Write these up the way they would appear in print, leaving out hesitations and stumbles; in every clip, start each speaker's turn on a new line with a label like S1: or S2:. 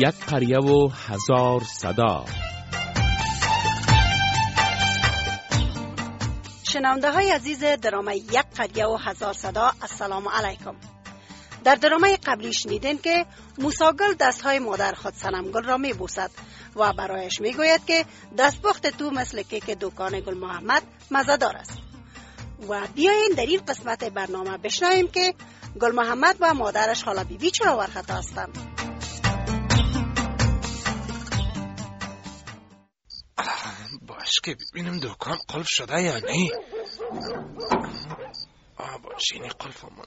S1: یک قریه و هزار صدا.
S2: شنونده های عزیز درامه یک قریه و هزار صدا، السلام علیکم. در درامه قبلی شنیدین که موسیگل دستهای مادر خود صنمگل را می بوسد و برایش می گوید که دستپخت تو مثل کیک دکان گل محمد مزه‌دار است. و بیایین در این قسمت برنامه بشنویم که گل محمد و مادرش خاله بیبی چرا ورخطا هستند.
S3: باش که ببینم دکان قلب شده یا نه. باش اینی قلب آمد.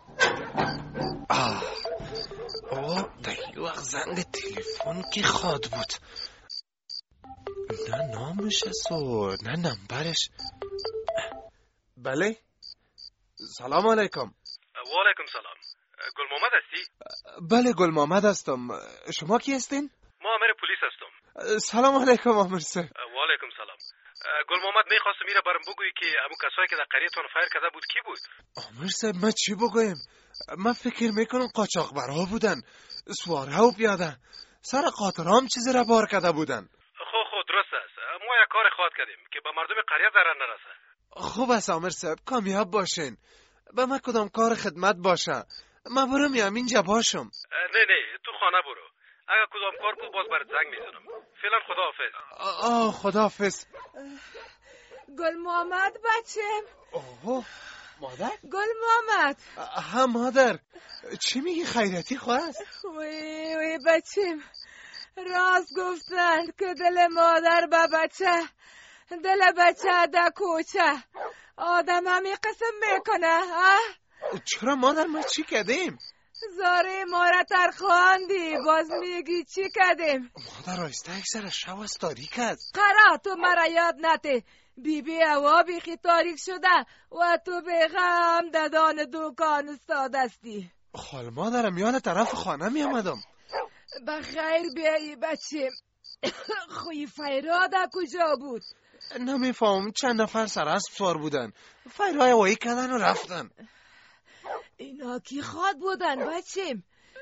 S3: در این وقت زنگ تلفن که خواد بود. نه نامش است و نه نمبرش. بله سلام علیکم.
S4: و علیکم سلام. گل محمد هستی؟
S3: بله گل محمد هستم. شما کی هستین؟
S4: ما امیر پلیس هستم.
S3: سلام علیکم امیر صاحب.
S4: و علیکم سلام. گل محمد میخواستم میره برام بگویی که همون کسایی که در قریه‌تون فایر کرده بود کی بود؟
S3: امیر صاحب من چی بگویم؟ من فکر میکنم قاچاقبرها بودن، سواره و پیاده. سر قاطرام چیزی را بار کرده بودن.
S4: خود درست است. ما یک کار خواد کردیم که به مردم قریه ضرر نرسه.
S3: خوب است امیر صاحب، کامیاب باشین. به من کدام کار خدمت باشه. من برم اینجا باشم.
S4: نه تو خانه برو. اگر کدام کار بود باز برات زنگ میزنم. فعلا خداحافظ.
S3: خداحافظ.
S5: گل محمد بچم.
S3: مادر؟
S5: گل محمد.
S3: ها مادر، چی میگی؟ خیرتی خواست؟
S5: وی بچم، راست گفتن که دل مادر به بچه، دل بچه در کوچه. آدم همی قسم میکنه.
S3: چرا مادر؟ ما چی کردیم؟
S5: زاره ما را ترخواندی، باز میگی چی کردیم؟
S3: مادر رایسته اکثر شو از تاریک است.
S5: قرار تو مرا یاد نته. بیبی هوا بیخی تاریک شده و تو به غم ددان دکان استاد استی.
S3: خال مادرم میان طرف خانه میامدم.
S5: بخیر بیایی بچه. خوی فیراده کجا بود؟
S3: نمیفهم، چند نفر سر اسب سوار بودن، فیرهای وایی کردن و رفتن.
S5: اینا کی خواد بودن بچم؟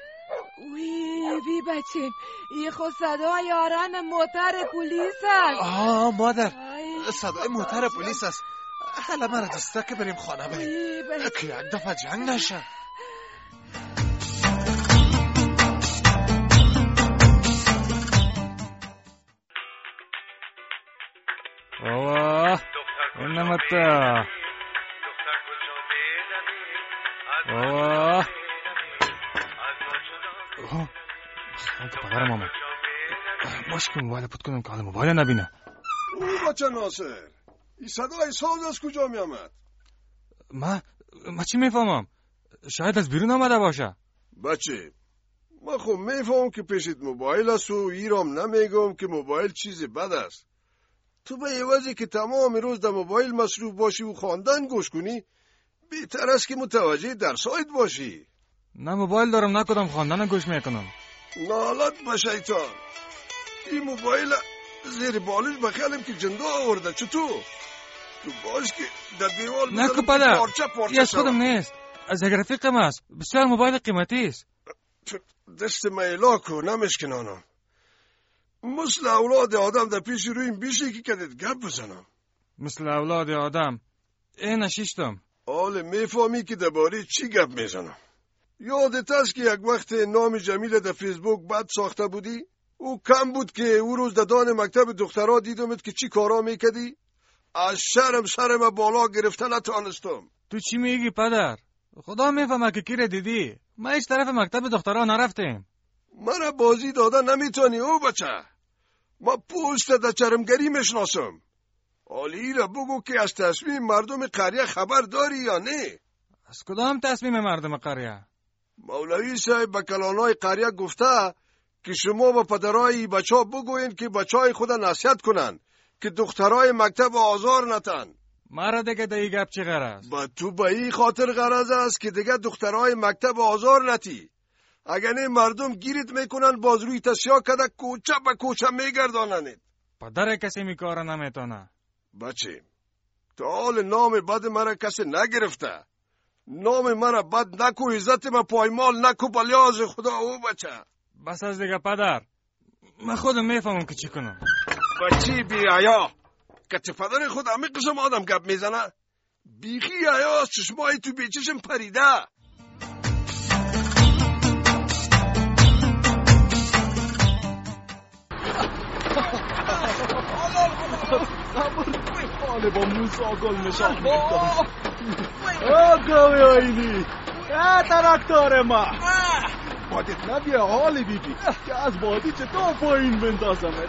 S5: وی بچم، ای خود صدای یاران موتر پلیس است.
S3: مادر، صدای موتر پلیس است. حالا مرا دسته که بریم خانه بریم که یک دفعه جنگ نشه.
S6: بابا اینمتا بابا خیلی پدرم آمد. باش که موبایل پود کنم که حالا موبایل نبینه.
S7: او بچه ناصر، این صدای ساز از کجا می آمد؟
S6: ما چی میفهمم؟ شاید از بیرون آمده باشه.
S7: بچه ما خب میفهم که پیشت موبایل است و ایرام نمیگم که موبایل چیز بد است. تو به عوضی که تمام روز در موبایل مصروف باشی و خواندن گوش کنی، بهتر است که متوجه درسایت باشی.
S6: نه موبایل دارم، نه کدام خواندن گوش میکنم.
S7: نالت به شیطان، این موبایل زیر بالش بخیالم که جنده آورده. چطور؟ تو باش که در دیوال
S6: نه که پدر، این از خودم نیست، از یک رفیقم است. بسیار موبایل قیمتی است.
S7: دست میلا کو نمشکنانم. مثل اولاد آدم در پیش روی این بیشی که کدت گپ بزنم.
S6: مثل اولاد آدم؟ این نشیشتم.
S7: حال میفهمی که درباره چی گپ میزنم. یادت است که یک وقت نام جمیل در فیسبوک بد ساخته بودی؟ او کم بود که او روز در دان مکتب دخترها دیدمت که چی کارا میکدی؟ از شرم سرم بالا گرفته نتانستم.
S6: تو چی میگی پدر؟ خدا میفهمه که کی را دیدی. ما هیچ طرف مکتب دخترها نرفتیم.
S7: من بازی دادن نمیتونی او بچه. ما پوست در چرمگری میشناسم. حالی را بگو که از تصمیم مردم قریه خبر داری یا نه؟
S6: از کدام تصمیم مردم قریه؟
S7: مولوی صاحب به کلانای قریه گفته که شما با پدرای بچه ها بگوین که بچه های خود نصیحت کنن که دخترای مکتب آزار نتن.
S6: مرا دیگه دیگه گپ چی غرض؟
S7: با تو به این خاطر غرض است که دیگه دخترای مکتب آزار نتی. اگر نه مردم گیرت میکنن باز روی تسیا کده کوچه به کوچه میگردانند.
S6: پدر کسی میکاره نمیتونه.
S7: بچه تا حال نام بد مرا کسی نگرفته. نام مرا بد نکو، عزت ما پایمال نکو، بلیاز خدا او بچه.
S6: بس از دیگه پدر، من خودم میفهمم که چی کنم.
S7: بچی بی حیا، که پدر خود همه قسم آدم گپ میزنه. بیخی حیا، چشمای تو بیچشم پریده.
S8: حاله با موسا گل نشان میدم. آقای آینی ترکتار ما بادت نبیه حال بیبی که از بادی چطور پایین بندازمت.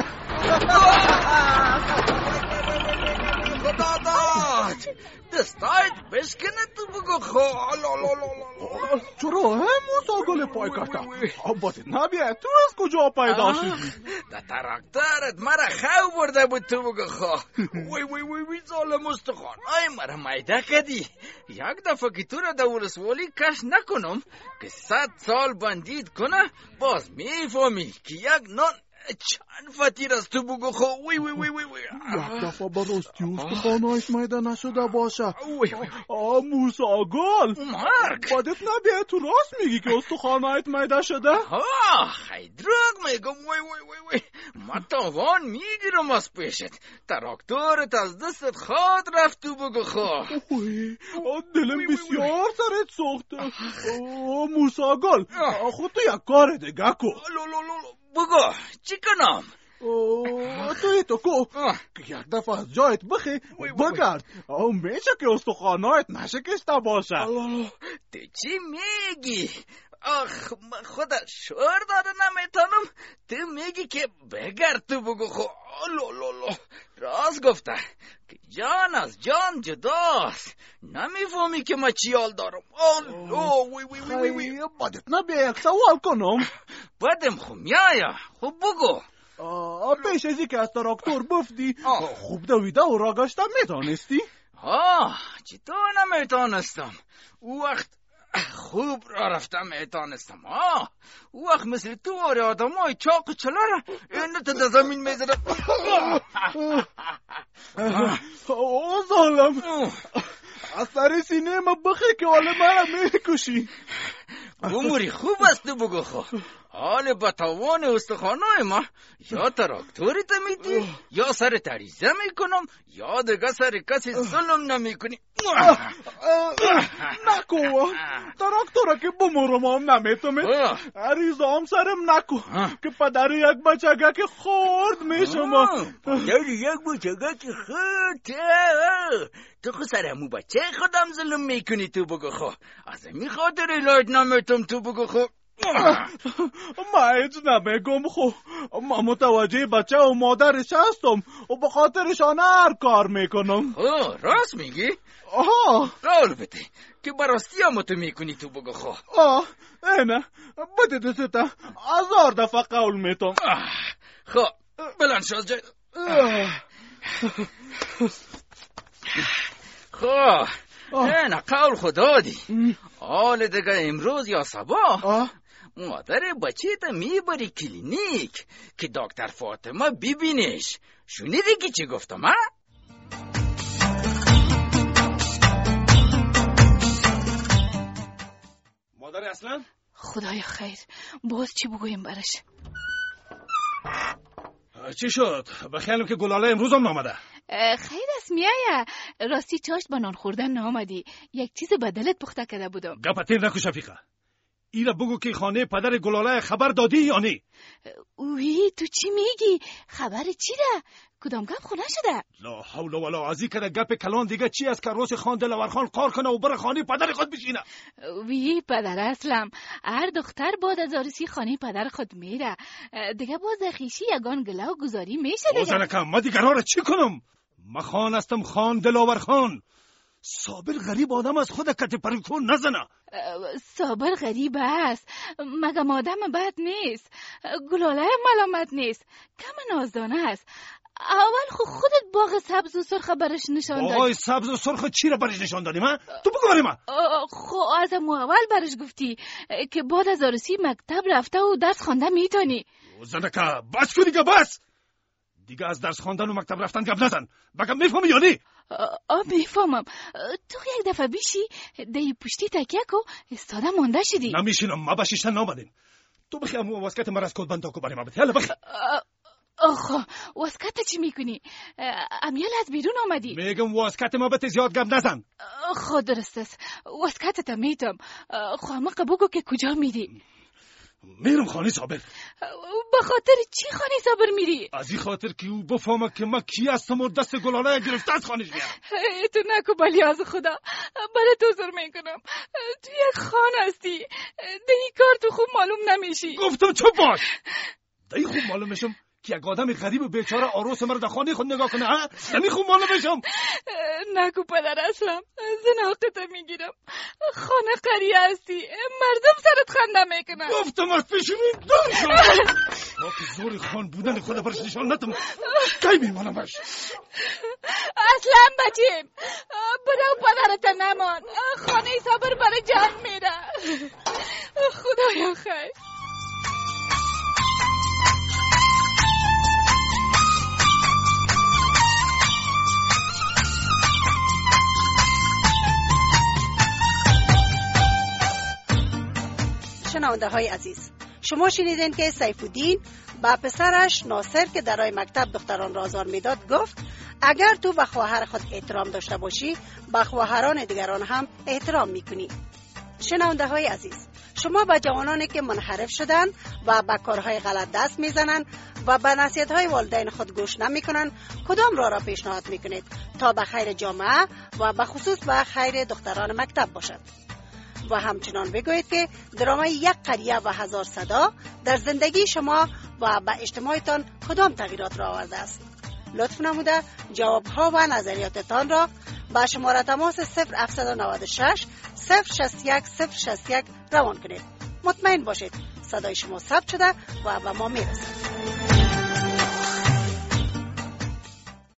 S9: خدا داد دستایت بشکنه تو بگو خواه.
S8: چرا موسا گل پای کشتا بادت نبیه تو از کجا پیدا شدی؟
S9: در ترکتارت مرا خو برده بود تو بگو خواه. وی ظالم استخوان ای مرا میده کدی. یک دفعه که تو را در ولسوالی کش نکنم که 100 سال بندید کنه باز میفهمی که یک نان چند فتیر از تو بگو خو.
S8: یک دفعه براستی استخوانایش میده نشده باشه. موسا گل
S9: مرگ
S8: بادت نبیه تو راست میگی که استخوانایت میده شده؟
S9: خیلی دروغ میگم. ما تاوان میگیرم از پیشت. تراکتورت از دستت خواد رفت تو بگو خواه.
S8: دلم بسیار سرت سوخته. موسا گل خود تو یک کار دیگه کن.
S9: بگو چی کنم؟
S8: تو کو که یک دفعه از جایت بخی بگرد. میشه که استخوانایت نشکسته باشه.
S9: تو چی میگی؟ آخ من خدا شور داره نمیتونم. تو میگی که بگرد تو بگو خو. راست گفته که جان از جان جداست. نمیفهمی که ما چی حال دارم.
S8: بادت نبیه یک سوال کنم.
S9: بدم خو میایا. خوب بگو.
S8: پیش ازی که از تراکتور بفتی خوب دویده و راگشته میتونستی؟
S9: چطور نمیتونستم؟ او وقت خوب را رفتم میتونستم. او وقت مثل تو آره آدم های چاق و چلاره اینو تو در زمین میزدم.
S8: ظالم از سر سینه ما بخی که حال مرا میکشی.
S9: عمری خوب است تو بگو خو. حال با تاوان استخوانای ما یا تراکتوری تا میدی یا سر تریزه میکنم یا دیگه سر کسی ظلم نمیکنی.
S8: نکو تراکتورا که بمورم هم نمیتونم. ریزه هم سرم نکو که پدر یک بچگه که خورد میشم.
S9: پدر یک بچگه که خورد تو خو سرمو بچه خودم ظلم میکنی تو بگو خو. از این خاطر ایلاید نمیتونم تو بگو خو.
S8: ما هیچ نمیگم خو. ما متوجه بچه و مادرش هستم و به خاطرشان هر کار میکنم.
S9: راست میگی؟ قول بده که براستی هم تو میکنی تو بگو خو.
S8: اینه بده دسته 1000 دفعه قول میتم.
S9: خو بلند شو از جای. خو اینه قول خدا دی. حال دیگه امروز یا صبح مادر بچه تا میبری کلینیک که دکتر فاطمه ببینش. شنیدی که چی گفتم ها؟
S4: مادر اصلا؟
S5: خدای خیر باز چی بگویم برش؟
S4: چی شد؟ بخیالم که گلاله امروز هم نامده.
S5: خیر است میایه. راستی چاشت با نان خوردن نامدی. یک چیز بدلت پخته کرده بودم.
S4: گپتیر نکو شفیقه. ایره بگو که خانه پدر گلاله خبر دادی یا نی؟
S5: اوی تو چی میگی؟ خبر چی ده؟ کدام گپ خونه شده؟
S4: لا حول ولا ازی که گپ کلان دیگه چی از که روز خان دلورخان کار کنه و بره خانه پدر خود بشینه.
S5: وی پدر اسلم هر دختر بعد از عروسی خانه پدر خود میره دیگه باز خیشی یگان گله و گذاری میشه دیگه.
S4: زنکم ما دیگه را چی کنم؟ ما خان هستم خان دلاورخان. صابر غریب آدم از خود کت پریکون نزنه.
S5: صابر غریب است مگم آدم بد نیست. گلاله ملامت نیست کم نازدانه است. اول خودت باغ سبز و سرخ برش نشان دادی.
S4: باغ سبز و سرخ چی را برش نشان دادی من؟ تو بگو برای من.
S5: از اول برش گفتی که بعد از عروسی مکتب رفته و درس خوانده میتونی.
S4: زنکه بس که دیگه بس. دیگه از درس خواندن و مکتب رفتن گپ نزن. بگم میفهمی یا نی؟
S5: میفهمم. تو یک دفعه بیشی دی پشتی تکیه کو استاده مانده شدی.
S4: نمیشینم ما بشیشتن نامدیم. تو بخی امو واسکت مرا از کود بنده کو برای ما بده. یلا بخی.
S5: آخه واسکت چی میکنی؟ امیال از بیرون آمدی.
S4: میگم واسکت ما بده، زیاد گپ نزن.
S5: خود درست است. واسکتت میتم. خامق بگو که کجا میری؟
S4: میرم خانه صابر.
S5: به خاطر چی خانه صابر میری؟
S4: از این خاطر که او بفهمه که من کی هستم و دست گلاله گرفته از خانهش بیارم.
S5: تو نکو بلی از خدا. برای تو زر میکنم. تو یک خان هستی. دهی کار تو خوب معلوم نمیشی.
S4: گفتم چوب باش. دهی خوب معلوم میشم که یک آدم غریب و بیچاره آروس مرا در خانه خود نگاه کنه. ها؟ دمی خوب معلوم میشم.
S5: نگو پدر اصلم. زناقت میگیرم. خانه قریه هستی. مردم سرت خنده میکنن.
S4: گفتم از پیشونی دور شد. با که زور خان بودن خود برش نشان ندم. کی میمانم برش؟
S5: اصلا بچیم. برو پدرت نمان. خانه صابر برای جنگ میره. خدایا خیر.
S2: شنونده های عزیز، شما شنیدین که سیفالدین با پسرش ناصر که درای مکتب دختران را آزار میداد گفت اگر تو به خواهر خود احترام داشته باشی به خواهران دیگران هم احترام میکنی. شنونده های عزیز، شما با جوانانی که منحرف شدن و به کارهای غلط دست میزنن و به نصیحت های والدین خود گوش نمیکنن کدام راه را پیشنهاد میکنید تا به خیر جامعه و به خصوص به خیر دختران مکتب باشد؟ و همچنان بگویید که درامای یک قریه و هزار صدا در زندگی شما و به اجتماعتان کدام تغییرات را آورده است. لطف نموده جوابها و نظریاتتان را با شماره تماس 0796 061 061 روان کنید. مطمئن باشید صدای شما ثبت شده و به ما میرسد.